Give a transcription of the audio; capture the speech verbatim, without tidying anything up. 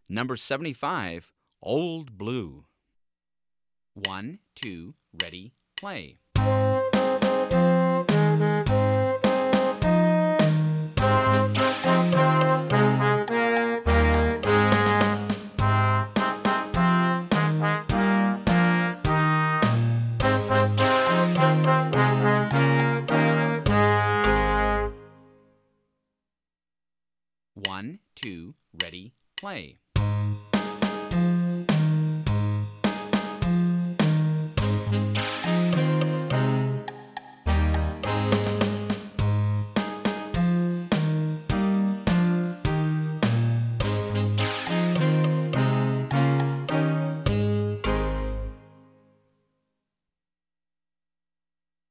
Number seventy-five, Old Blue. One, two, ready, play. One, two, ready, play.